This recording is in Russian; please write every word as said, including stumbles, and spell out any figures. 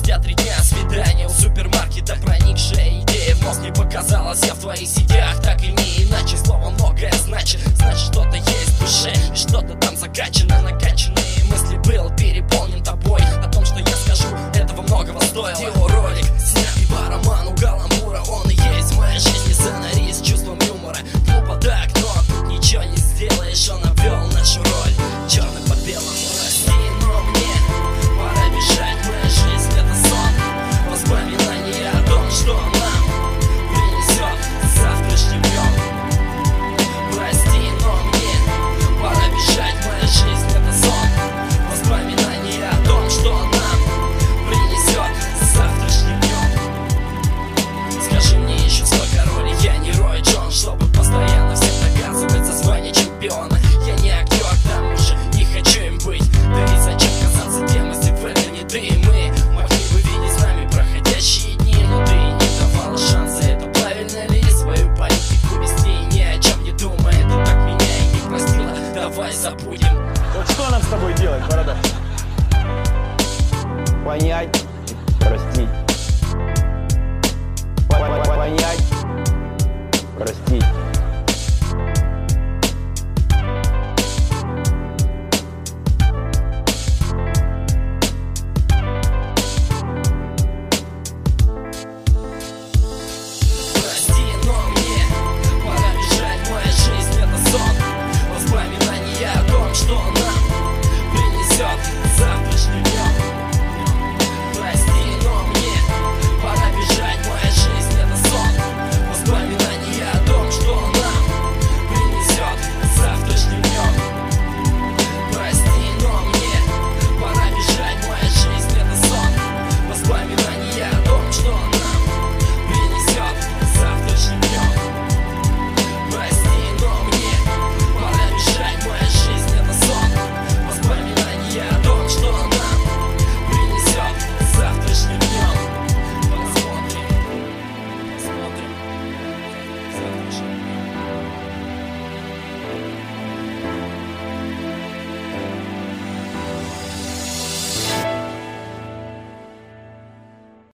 спустя три дня свидания у супермаркета, проникшая идея в мозг не показалась. Я в твоих сетях, так и не иначе. Слово многое значит, значит что-то есть в душе, и что-то там закачано. Накачанные мысли был переполнен тобой. О том, что я скажу, этого многого стоило. Видеоролик, снятый по роману Каламбура. Он и есть моя жизнь, и сценарий с чувством юмора. Глупо так, но тут ничего не сделаешь. Он обвел нашу роль черным по белому. Прости, но мне пора бежать. Моя жизнь — это сон, воспоминания о том, что нам принесет завтрашний днем. Прости, но мне пора бежать. Моя жизнь — это сон, воспоминания о том, что нам принесет завтрашний днем. Скажи мне еще, сколько роли я не Рой Джон, чтобы постоянно всех наказывать за звание чемпиона. Я не актер, к тому же не хочу им быть. Да и зачем казаться тем, если в это не ты и мы могли бы видеть с нами проходящие дни. Но ты не давала шанса, это правильно ли свою политику вести, ни о чем не думая. Ты так меня и не простила, давай забудем. Вот что нам с тобой делать, борода? Понять.